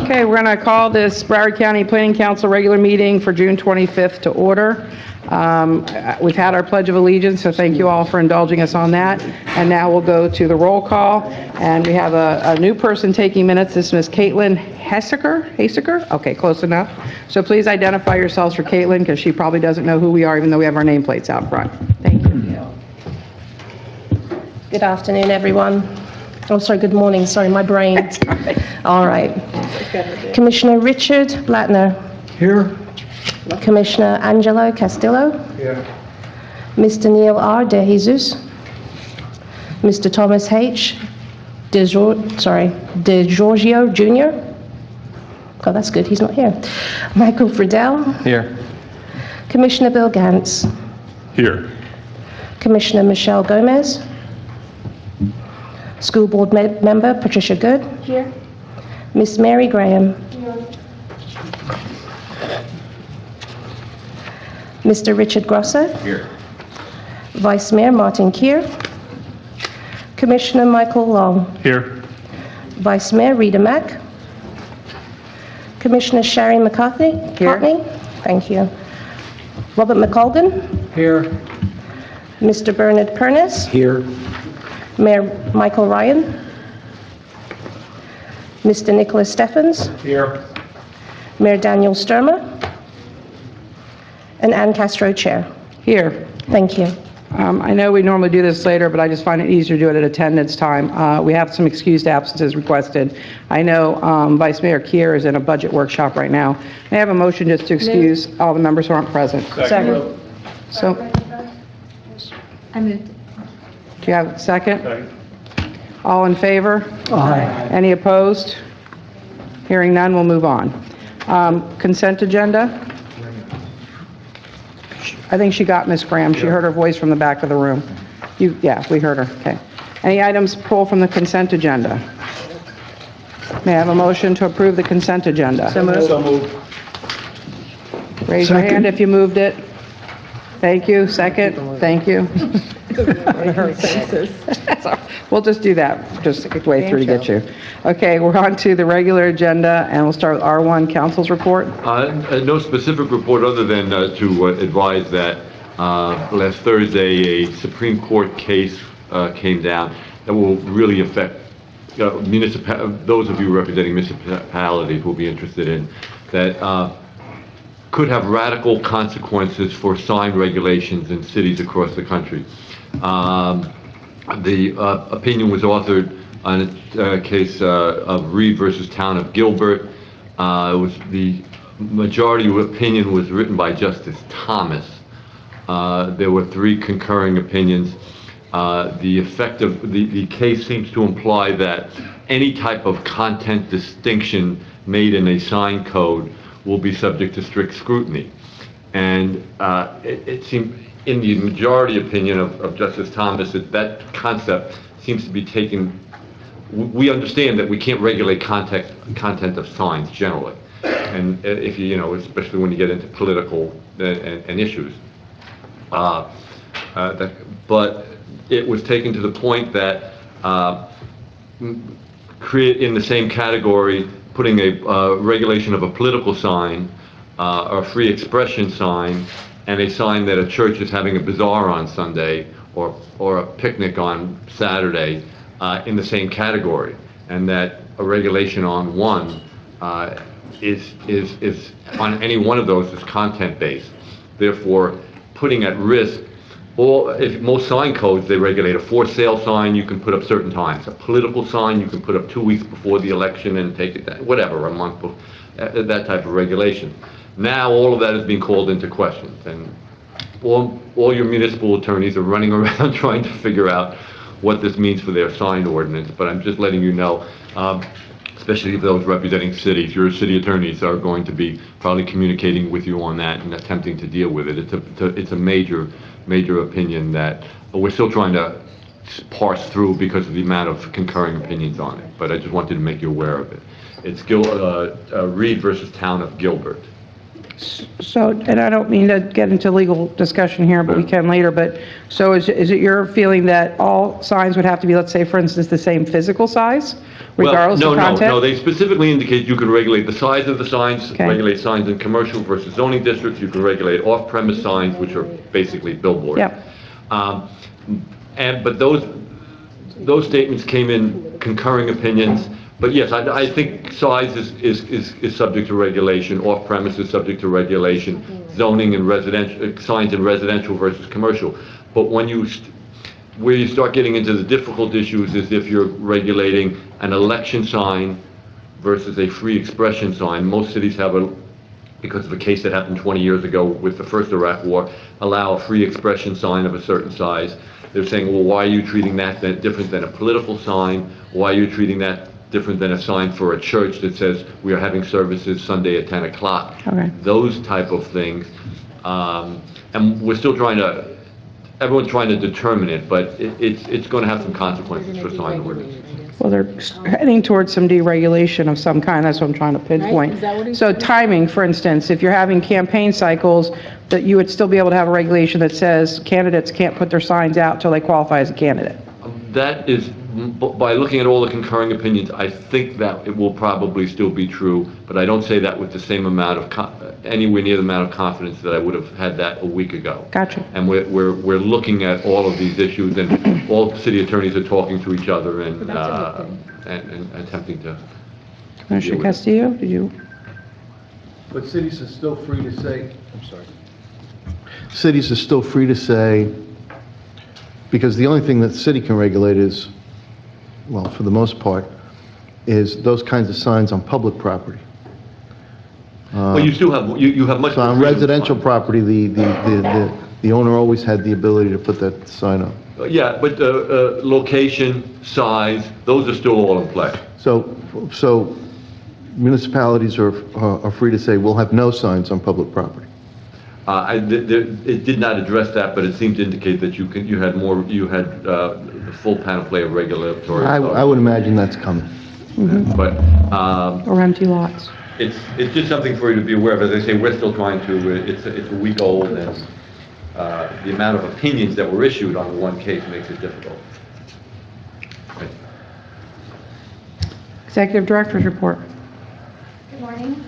Okay, we're going to call this Broward County Planning Council regular meeting for June 25th to order. We've had our Pledge of Allegiance, so thank you all for indulging us on that. And now we'll go to the roll call. And we have a new person taking minutes. This is Ms. Caitlin Haseker? Okay, close enough. So please identify yourselves for Caitlin, because she probably doesn't know who we are, even though we have our nameplates out front. Thank you. Good afternoon, everyone. Oh, sorry, good morning. Sorry, my brain. All right. Commissioner Richard Blattner. Here. Commissioner Angelo Castillo. Here. Mr. Neil R. De Jesus. Mr. Thomas H. De Giorgio Jr. Oh, that's good. He's not here. Michael Friedel. Here. Commissioner Bill Gantz. Here. Commissioner Michelle Gomez. School Board Member Patricia Good. Here. Miss Mary Graham. Here. Mr. Richard Grosso. Here. Vice Mayor Martin Keir. Commissioner Michael Long. Here. Vice Mayor Rita Mack. Commissioner Sherry McCarthy. Here. Thank you. Robert McColgan. Here. Mr. Bernard Pernis. Here. Mayor Michael Ryan. Mr. Nicholas Steffens. Here. Mayor Daniel Sturmer. And Ann Castro, Chair. Here. Thank you. I know we normally do this later, but I just find it easier to do it at attendance time. We have some excused absences requested. I know Vice Mayor Keir is in a budget workshop right now. May I have a motion just to excuse all the members who aren't present? Second. So, I moved. do you have a second? Second. All in favor? Aye. Any opposed? Hearing none, we'll move on. Consent agenda? I think she got Ms. Graham. She heard her voice from the back of the room. Yeah, we heard her. Okay. Any items pulled from the consent agenda? May I have a motion to approve the consent agenda? So moved. Raise your hand if you moved it. Thank you. Second. Thank you. We'll just do that, just way through to get you. Okay, we're on to the regular agenda, and we'll start with R1, Council's report. No specific report other than to advise that last Thursday a Supreme Court case came down that will really affect those of you representing municipalities will be interested in that. Could have radical consequences for sign regulations in cities across the country. The opinion was authored on a case of Reed versus Town of Gilbert. The majority opinion was written by Justice Thomas. There were 3 concurring opinions. The case seems to imply that any type of content distinction made in a sign code will be subject to strict scrutiny. And it seemed, in the majority opinion of Justice Thomas, that concept seems to be taken. We understand that we can't regulate content of signs generally. And if especially when you get into political and issues. But it was taken to the point that create in the same category, putting a regulation of a political sign, or a free expression sign, and a sign that a church is having a bazaar on Sunday or a picnic on Saturday in the same category, and that a regulation on one is on any one of those is content-based. Therefore, putting at risk. If most sign codes, they regulate a for sale sign you can put up certain times. A political sign you can put up 2 weeks before the election and take it down, whatever, a month before, that type of regulation. Now all of that is being called into question, and all your municipal attorneys are running around trying to figure out what this means for their sign ordinance. But I'm just letting you know, especially those representing cities, your city attorneys are going to be probably communicating with you on that and attempting to deal with it. It's a major opinion that we're still trying to parse through because of the amount of concurring opinions on it. But I just wanted to make you aware of it. It's Reed versus Town of Gilbert. So, and I don't mean to get into legal discussion here, but we can later, but, so is it your feeling that all signs would have to be, let's say, for instance, the same physical size, regardless of content? No, they specifically indicate you can regulate the size of the signs, Okay. regulate signs in commercial versus zoning districts, you can regulate off-premise signs, which are basically billboards. Yep. But those statements came in concurring opinions. But yes, I think size is subject to regulation, off-premise is subject to regulation, zoning and residential, signs in residential versus commercial. But when where you start getting into the difficult issues is if you're regulating an election sign versus a free expression sign. Most cities have because of a case that happened 20 years ago with the first Iraq War, allow a free expression sign of a certain size. They're saying, well, why are you treating that different than a political sign? Why are you treating that different than a sign for a church that says we are having services Sunday at 10 o'clock? Okay. Those type of things. And we're still everyone's trying to determine it, but it's going to have some consequences for sign ordinance. Well, they're heading towards some deregulation of some kind, that's what I'm trying to pinpoint. So timing, for instance, if you're having campaign cycles, that you would still be able to have a regulation that says candidates can't put their signs out till they qualify as a candidate. That is, by looking at all the concurring opinions, I think that it will probably still be true, but I don't say that with the same amount of, anywhere near the amount of confidence that I would have had that a week ago. Gotcha. And we're looking at all of these issues, and all the city attorneys are talking to each other and attempting to. Commissioner Castillo, did you? But cities are still free to say, I'm sorry. Cities are still free to say, because the only thing that the city can regulate is, well, for the most part, is those kinds of signs on public property. Well, you still have, you have much. So more on freedom. residential property, the owner always had the ability to put that sign up. Yeah, but location, size, those are still all in play. So municipalities are free to say, we'll have no signs on public property. It did not address that, but it seemed to indicate that you had the full panoply of regulatory. I would imagine that's coming. But Or empty lots? it's just something for you to be aware of. As I say, we're still trying to. It's a week old, and the amount of opinions that were issued on the one case makes it difficult. Right. Executive Director's Report. Good morning.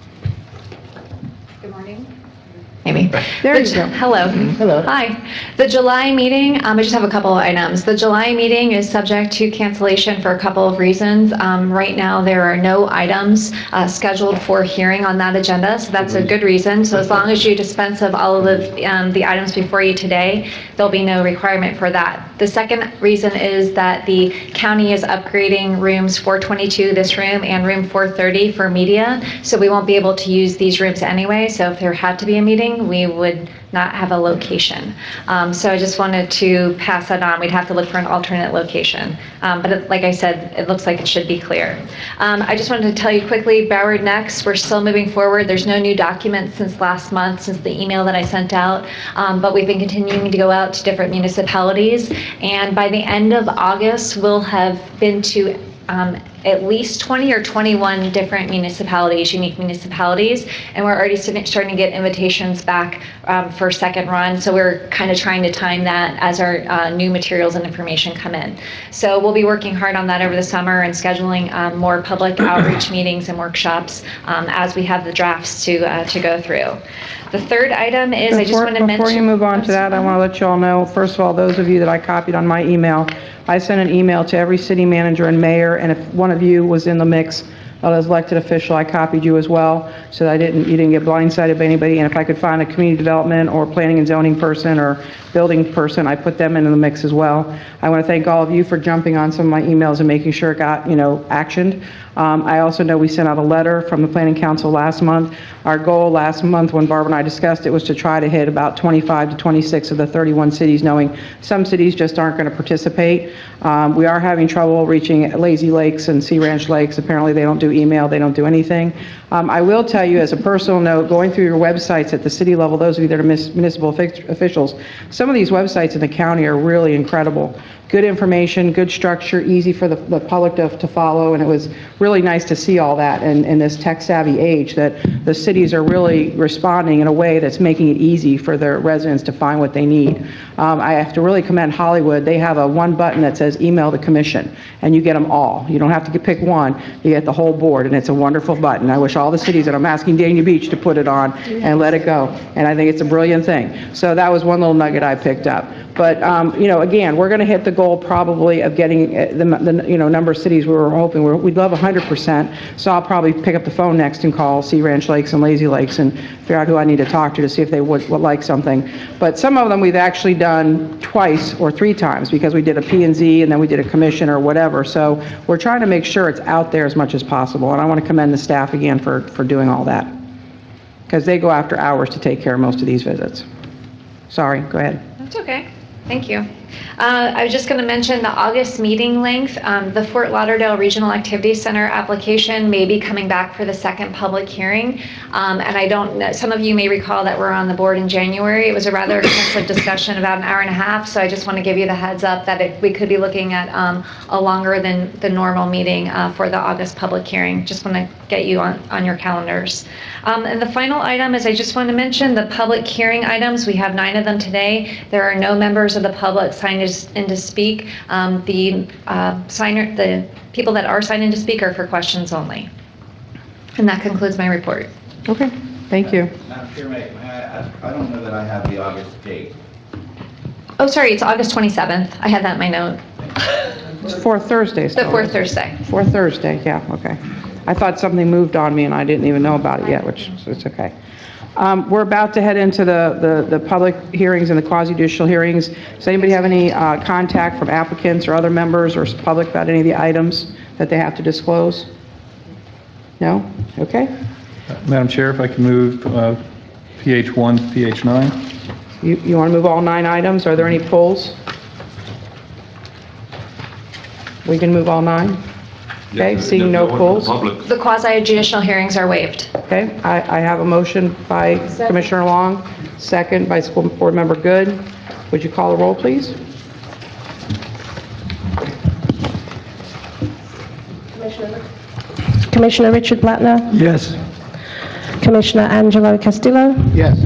Good morning. Amy. There you go. Hello. Hello. Hi. The July meeting, I just have a couple of items. The July meeting is subject to cancellation for a couple of reasons. Right now, there are no items scheduled for hearing on that agenda, so that's a good reason. So as long as you dispense of all of the items before you today, there'll be no requirement for that. The second reason is that the county is upgrading rooms 422, this room, and room 430 for media, so we won't be able to use these rooms anyway. So if there had to be a meeting, we would not have a location. So I just wanted to pass that on. We'd have to look for an alternate location. But like I said, it looks like it should be clear. I just wanted to tell you quickly, Broward Next, we're still moving forward. There's no new documents since last month, since the email that I sent out. But we've been continuing to go out to different municipalities. And by the end of August, we'll have been to at least 20 or 21 different municipalities, unique municipalities, and we're already starting to get invitations back for second run. So we're kind of trying to time that as our new materials and information come in. So we'll be working hard on that over the summer and scheduling more public outreach meetings and workshops as we have the drafts to go through. The third item is I just want to mention. Before you move on to that, I want to let you all know, first of all, those of you that I copied on my email, I sent an email to every city manager and mayor, and if one of you was in the mix as elected official, I copied you as well, so that you didn't get blindsided by anybody. And if I could find a community development or planning and zoning person or building person, I put them into the mix as well. I want to thank all of you for jumping on some of my emails and making sure it got, actioned. I also know we sent out a letter from the Planning Council last month. Our goal last month, when Barbara and I discussed it, was to try to hit about 25 to 26 of the 31 cities, knowing some cities just aren't going to participate. We are having trouble reaching Lazy Lakes and Sea Ranch Lakes. Apparently, they don't do email, they don't do anything. I will tell you, as a personal note, going through your websites at the city level, those of you that are municipal officials, some of these websites in the county are really incredible. Good information, good structure, easy for the public to follow, and it was really nice to see all that in this tech-savvy age, that the cities are really responding in a way that's making it easy for their residents to find what they need. I have to really commend Hollywood. They have one button that says email the commission, and you get them all. You don't have to pick one, you get the whole board, and it's a wonderful button. I wish all the cities that I'm asking Dania Beach to put it on and let it go, and I think it's a brilliant thing. So that was one little nugget I picked up. But, again, we're going to hit the goal probably of getting the number of cities we were hoping. We'd love 100%, so I'll probably pick up the phone next and call Sea Ranch Lakes and Lazy Lakes and figure out who I need to talk to see if they would like something. But some of them we've actually done twice or 3 times because we did a P&Z and then we did a commission or whatever. So we're trying to make sure it's out there as much as possible, and I want to commend the staff again for doing all that, because they go after hours to take care of most of these visits. Sorry, go ahead. That's okay. Thank you. I was just going to mention the August meeting length. The Fort Lauderdale Regional Activity Center application may be coming back for the second public hearing. And I don't know, some of you may recall that we're on the board in January. It was a rather extensive discussion, about an hour and a half. So I just want to give you the heads up that we could be looking at a longer than the normal meeting for the August public hearing. Just want to get you on your calendars. And the final item is I just want to mention the public hearing items. We have 9 of them today. There are no members of the public signed in to speak. The people that are signed in to speak are for questions only. And that concludes my report. Okay, thank you. Madam Chair, may I ask, I don't know that I have the August date. Oh, sorry, it's August 27th. I had that in my note. It's 4th Thursday The still. 4th Thursday. 4th Thursday, yeah, okay. I thought something moved on me and I didn't even know about it yet, which is okay. We're about to head into the public hearings and the quasi-judicial hearings. Does anybody have any contact from applicants or other members or public about any of the items that they have to disclose? No? Okay. Madam Chair, if I can move PH1 to PH9? You want to move all 9 items? Are there any pulls? We can move all 9? Okay, seeing no pulls? The quasi-judicial hearings are waived. Okay, I have a motion by Commissioner Long, second by School Board Member Good. Would you call the roll, please? Commissioner Richard Blattner, Yes. Commissioner Angelo Castillo, Yes.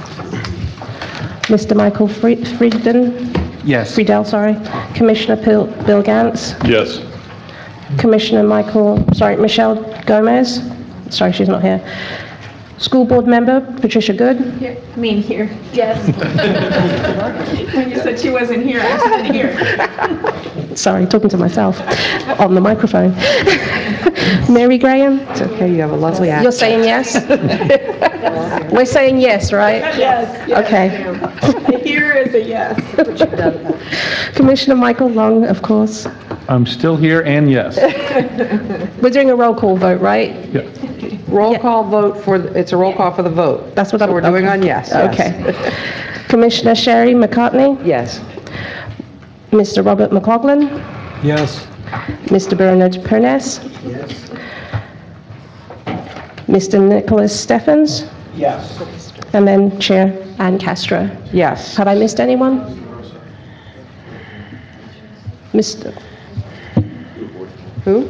Mr. Michael Yes. Friedel, Commissioner Bill Gantz, Yes. Commissioner Michelle Gomez, she's not here. School Board Member Patricia Good, Here. Yes. When you said she wasn't here, I didn't hear. sorry, talking to myself on the microphone. Mary Graham, It's okay, you have a lovely you're accent. saying yes? We're saying yes, right? Yes. Okay. Here is a yes. Commissioner Michael Long, of course. I'm still here and yes. We're doing a roll call vote, right? Yeah. Roll call vote it's a roll call for the vote. That's what So I'm... we're doing on yes. Okay. Commissioner Sherry McCartney, Yes. Mr. Robert McLaughlin, Yes. Mr. Bernard Pernes, Mr. Nicholas Steffens, Yes. and then Chair Ann Castro. Yes. Have I missed anyone? Mr. Who?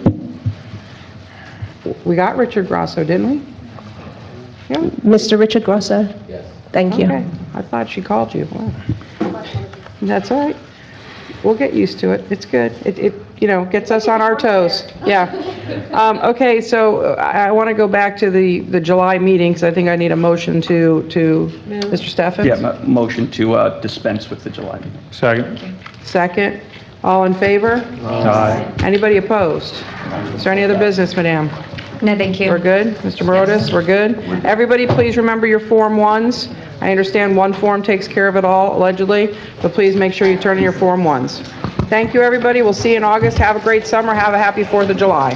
We got Richard Grosso, didn't we? Yeah. Mr. Richard Grosso? Yes. Thank you. Okay. I thought she called you. Wow. That's all right. We'll get used to it. It's good. It gets us on our toes. Yeah. Okay, so I want to go back to the July meeting, because I think I need a motion to Mr. Steffens? Yeah, motion to dispense with the July meeting. Second. Second. All in favor? Aye. Anybody opposed? Is there any other business, madam? No, thank you. We're good? Mr. Morotis, we're good? Everybody, please remember your Form 1s. I understand one form takes care of it all, allegedly, but please make sure you turn in your Form 1s. Thank you, everybody. We'll see you in August. Have a great summer. Have a happy 4th of July.